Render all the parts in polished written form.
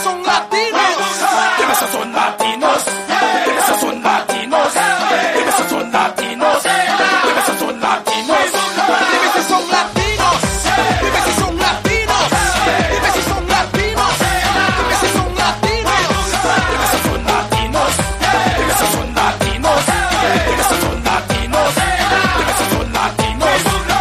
son latinos. Dime si son latinos. Dime si son latinos. Dime si son latinos. Dime si son latinos. Dime si son latinos. Dime si son latinos. Dime si son latinos. Dime si son latinos. Dime si son latinos. Dime si son latinos. Dime si son latinos. Dime si son latinos.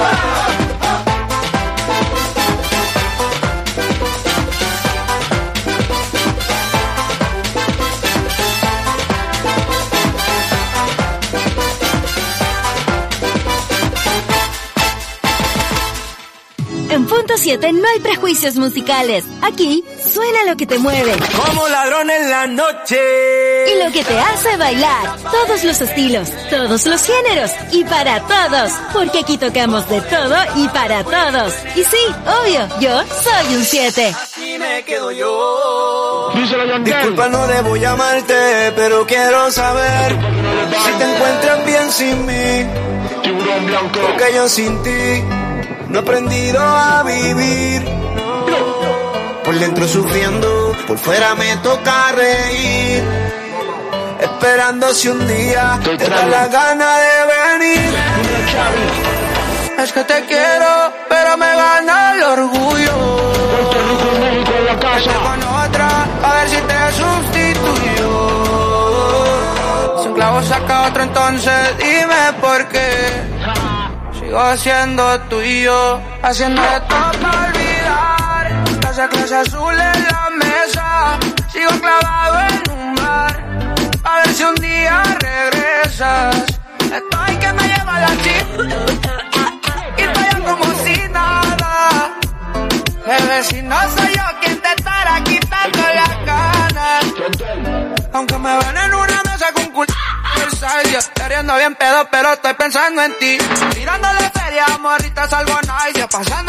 En Punto 7 no hay prejuicios musicales. Aquí suena lo que te mueve. Como ladrón en la noche. Y lo que te hace bailar. Todos los estilos, todos los géneros y para todos. Porque aquí tocamos de todo y para todos. Y sí, obvio, yo soy un 7. Aquí me quedo yo. Disculpa, no debo llamarte, pero quiero saber si te encuentras bien sin mí. Tiburón blanco. Porque yo sin ti no he aprendido a vivir. Por dentro sufriendo, por fuera me toca reír. Esperando si un día te da la gana de venir. Es que te quiero, pero me gana el orgullo. Vete con otra, a ver si te sustituyo. Si un clavo saca otro, entonces dime por qué. Sigo siendo tuyo, haciendo de todo para olvidar. Esa clase azul en la mesa, sigo clavado en un bar. A ver si un día regresas. Estoy que me lleva la chica y estoy como si nada. Bebé, si no soy yo quien te estará quitando las ganas. Aunque me ven en una mesa con culo queriendo bien pedo, pero estoy pensando en ti. Tirándole feria, morrita, salgo nice. Pasando